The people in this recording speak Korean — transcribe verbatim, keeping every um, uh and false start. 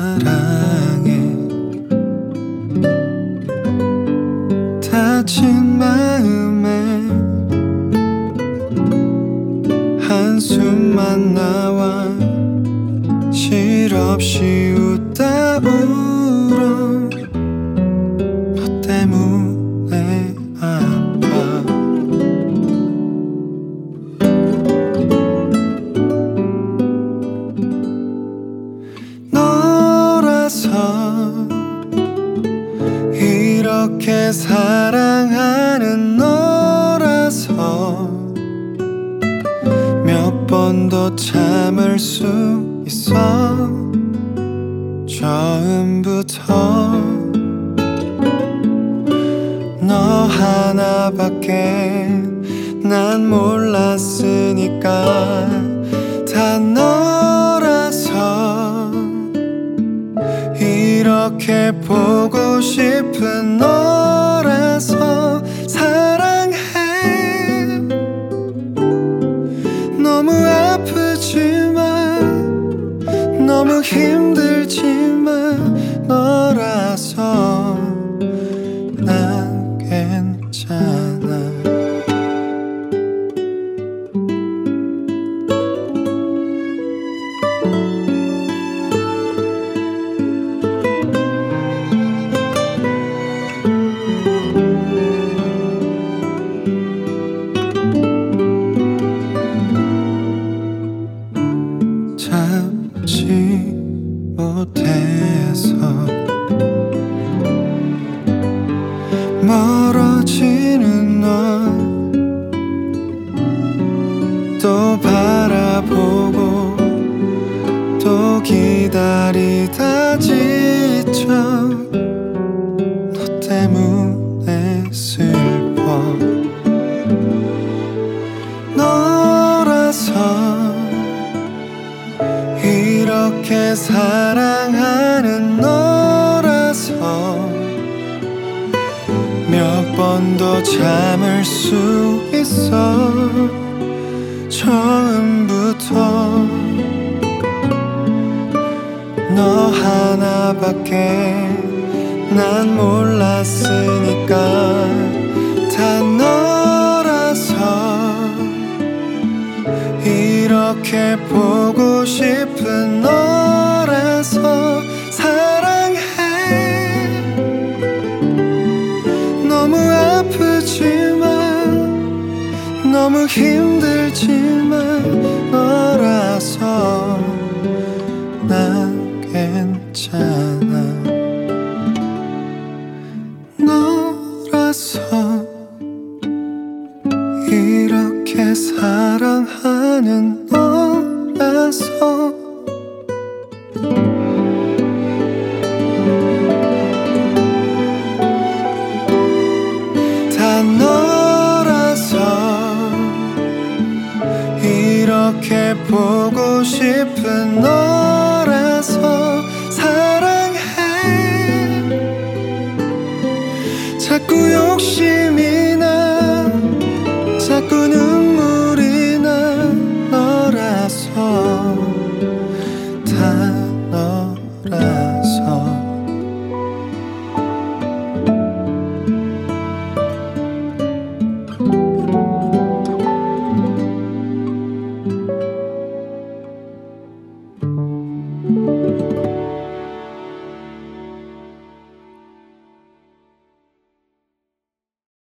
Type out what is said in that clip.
사랑해. 다친 마음에 한숨만 나와 실없이 웃다 울어. 너 때문에 아파. 너라서 이렇게 사랑하는 너라서 몇 번 더 참을 수 있어. 처음부터 너 하나밖에 난 몰랐으니까. 다 너라서 이렇게 보고 싶은 너라서 사랑해. 너무 아프지만 너무 힘들지만 너라서 난 괜찮아. 참지 못해서 멀어지는 널 또 바라보고 또 기다리다 지쳐. 너 때문에 슬퍼. 너라서 이렇게 사랑하는 너라서 몇 번도 참을 수 있어. 처음부터 너 하나밖에 난 몰랐으니까. 다 너라서 이렇게 보고 싶은 너라서 사랑해. 너무 아프지만 너무 힘들지만 너라서 난 괜찮아. 너라서 이렇게 사랑하는 너라서 다 너라서 이렇게 보고 싶은 너라서 사랑해. 자꾸 욕심